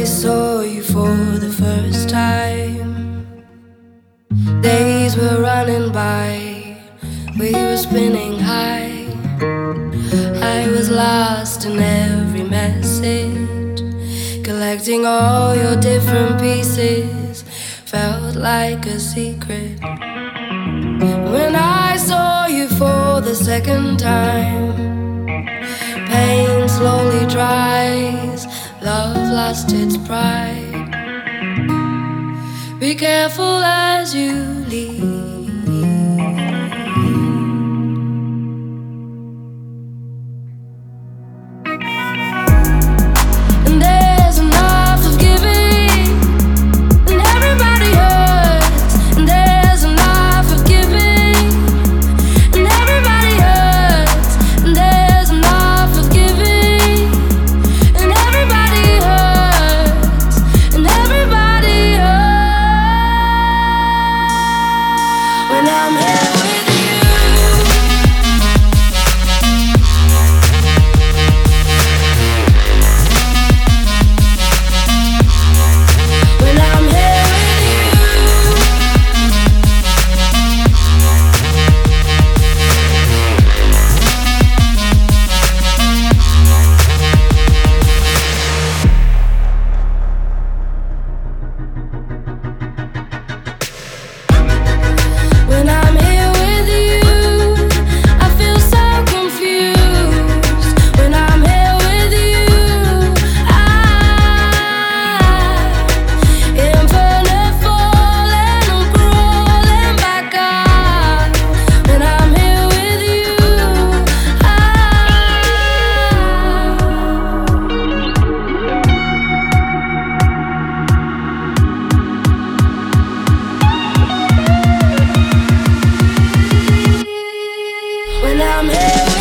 saw you for the first time, days were running by, we were spinning high. I was lost in every message, collecting all your different pieces, felt like a secret. When I saw you for the second time, pain slowly dries, love lost its pride. Be careful as you leave. And there's enough of giving, and everybody hurts. And there's enough of giving, and everybody hurts. And there's enough of giving, and everybody hurts. And everybody hurts. When I'm here with you, when I'm here with you, when I'm here with you, I feel so confused. When I'm here with you, infinite falling, I'm crawling back up. When I'm here with you, when I'm here